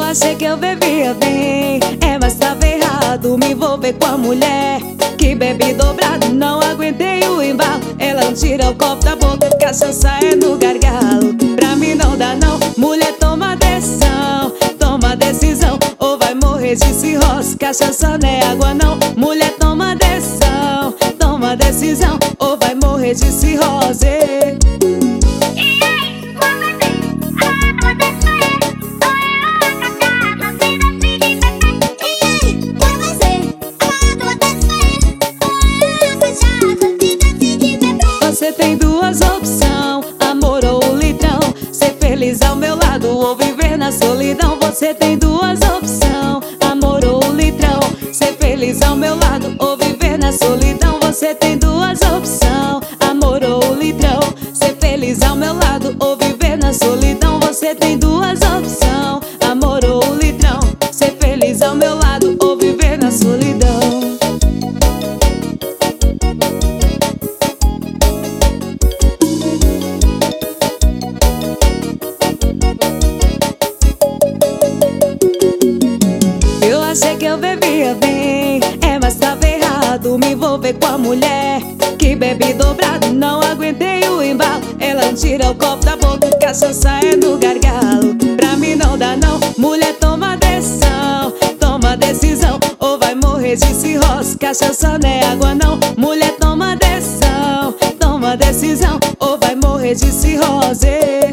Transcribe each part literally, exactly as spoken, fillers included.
achei que eu bebia bem, é, mas tava errado. Me envolver com a mulher que bebe dobrado. Não aguentei o embalo, ela não tira o copo da boca, cachaça é no gargalo. Pra mim não dá não, mulher toma decisão, toma decisão, ou vai morrer de cirrose. Cachaça não é água não, mulher toma decisão, toma decisão, ou vai morrer de cirrose. Você tem duas opções, amor ou litrão. Ser feliz ao meu lado ou viver na solidão. Você tem duas opções, amor ou litrão. Ser feliz ao meu lado ou viver na solidão. Você tem duas opções, amor ou litrão. Ser feliz ao meu lado ou viver na solidão. Você tem duas opções, amor ou litrão. Ser feliz ao meu lado ou viver na solidão. Achei que eu bebia bem, é, mas tava errado. Me envolver com a mulher que bebe dobrado. Não aguentei o embalo, ela não tira o copo da boca, cachaça é no gargalo. Pra mim não dá não, mulher toma decisão, toma decisão, ou vai morrer de cirrose. Cachaça não é água não, mulher toma decisão, toma decisão, ou vai morrer de cirrose.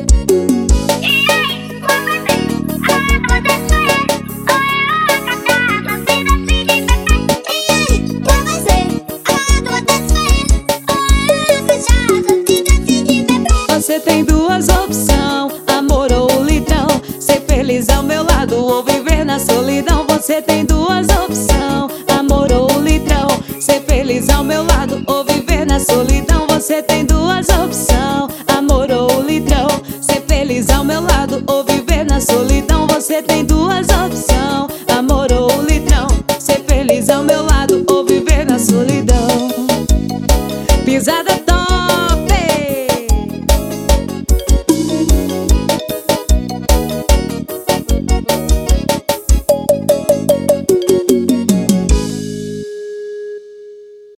Você tem duas opções, amor ou litrão. Ser feliz ao meu lado ou viver na solidão. Você tem duas opções, amor ou litrão. Ser feliz ao meu lado ou viver na solidão. Você tem duas opções, amor ou litrão. Ser feliz ao meu lado ou viver na solidão. Você tem duas